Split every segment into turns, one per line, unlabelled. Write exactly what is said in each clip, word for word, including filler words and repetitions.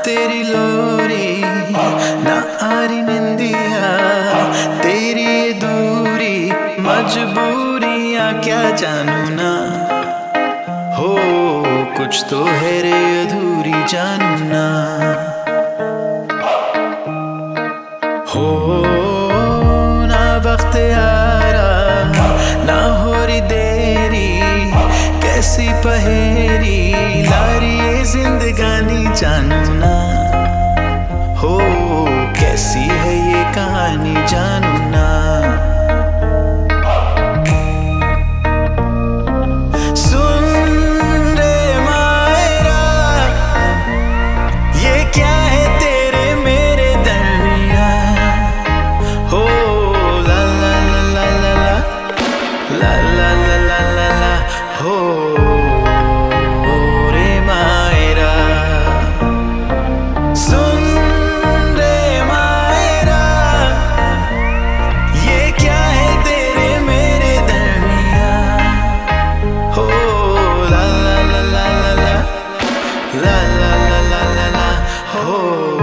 तेरी लोरी ना आरी निंदिया, तेरी ये दूरी मजबूरियां क्या जानू ना। हो कुछ तो है रे अधूरी जानू ना। हो ना वक्त यारा ना हो रही देरी, कैसी पहेरी लारी ये जिंदगानी जानू ना। हो कैसी है ये कहानी जानू ना। सुन रे मायरा, ये क्या है तेरे मेरे दरमिया। हो ला ला ला ला ला ला ला ला ला ला ला हो रे मायरा। सुन रे मायरा, ये क्या है तेरे मेरे दरमिया। हो ला ला ला ला ला ला ला ला ला ला ला हो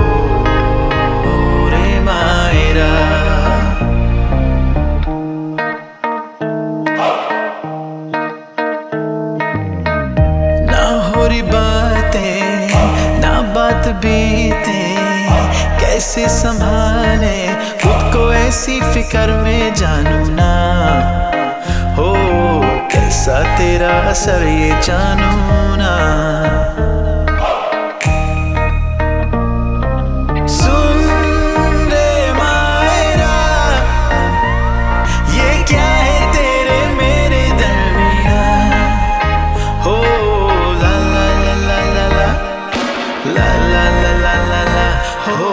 रे मायरा। बातें ना बात बीते, कैसे संभाले खुद को ऐसी फिक्र में जानू ना। हो कैसा तेरा असर ये जानू ना। सुन रे मायरा, ये क्या है तेरे मेरे दरमिया। हो ला ला ला ला ला ला ला ला ला हो